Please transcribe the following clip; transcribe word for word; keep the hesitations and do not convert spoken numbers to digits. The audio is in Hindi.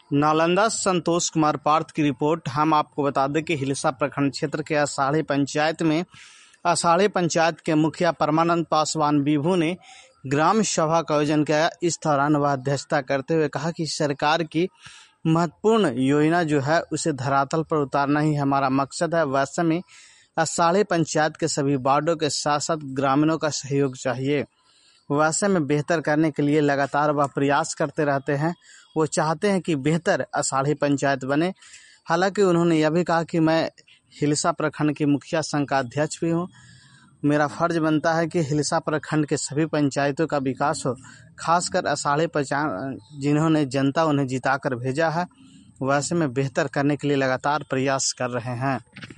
नालंदा संतोष कुमार पार्थ की रिपोर्ट। हम आपको बता दें कि हिलसा प्रखंड क्षेत्र के अषाढ़ी पंचायत में अषाढ़ी पंचायत के मुखिया परमानंद पासवान विभू ने ग्राम सभा का आयोजन किया। इस दौरान वह अध्यक्षता करते हुए कहा कि सरकार की महत्वपूर्ण योजना जो है उसे धरातल पर उतारना ही हमारा मकसद है। वैसे में अषाढ़ी पंचायत के सभी वार्डों के साथ साथ ग्रामीणों का सहयोग चाहिए। वैसे में बेहतर करने के लिए लगातार वह प्रयास करते रहते हैं। वो चाहते हैं कि बेहतर अषाढ़ी पंचायत बने। हालांकि उन्होंने यह भी कहा कि मैं हिलसा प्रखंड के मुखिया संघ का अध्यक्ष भी हूँ। मेरा फर्ज बनता है कि हिलसा प्रखंड के सभी पंचायतों का विकास हो, खासकर अषाढ़ी पंचायत जिन्होंने जनता उन्हें जिताकर भेजा है। वैसे में बेहतर करने के लिए लगातार प्रयास कर रहे हैं।